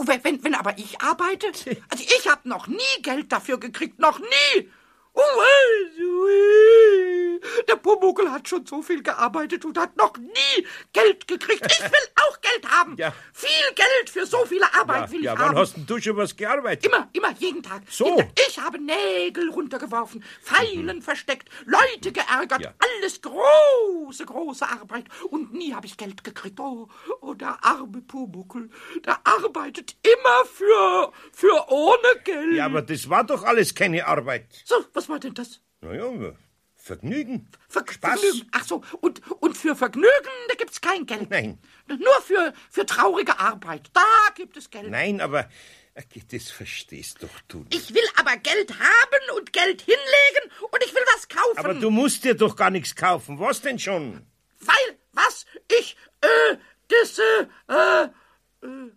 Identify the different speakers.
Speaker 1: Wenn aber ich arbeite, also ich habe noch nie Geld dafür gekriegt, noch nie. Der Pumuckl hat schon so viel gearbeitet und hat noch nie Geld gekriegt. Ich will auch Geld haben.
Speaker 2: Ja.
Speaker 1: Viel Geld für so viele Arbeit will ich haben.
Speaker 2: Wann hast denn du schon was gearbeitet?
Speaker 1: Immer, jeden Tag.
Speaker 2: So.
Speaker 1: Jeden Tag. Ich habe Nägel runtergeworfen, Pfeilen versteckt, Leute geärgert.
Speaker 2: Ja.
Speaker 1: Alles große Arbeit. Und nie habe ich Geld gekriegt. Oh, der arme Pumuckl. Der arbeitet immer für ohne Geld.
Speaker 2: Ja, aber das war doch alles keine Arbeit.
Speaker 1: So, was war denn das?
Speaker 2: Naja, Vergnügen.
Speaker 1: Spaß.
Speaker 2: Spaß.
Speaker 1: Vergnügen. Ach so, und für Vergnügen, da gibt's kein Geld.
Speaker 2: Nein.
Speaker 1: Nur für traurige Arbeit, da gibt es Geld.
Speaker 2: Nein, aber das verstehst doch du nicht.
Speaker 1: Ich will aber Geld haben und Geld hinlegen und ich will was kaufen.
Speaker 2: Aber du musst dir doch gar nichts kaufen. Was denn schon?
Speaker 1: Weil, was? Ich,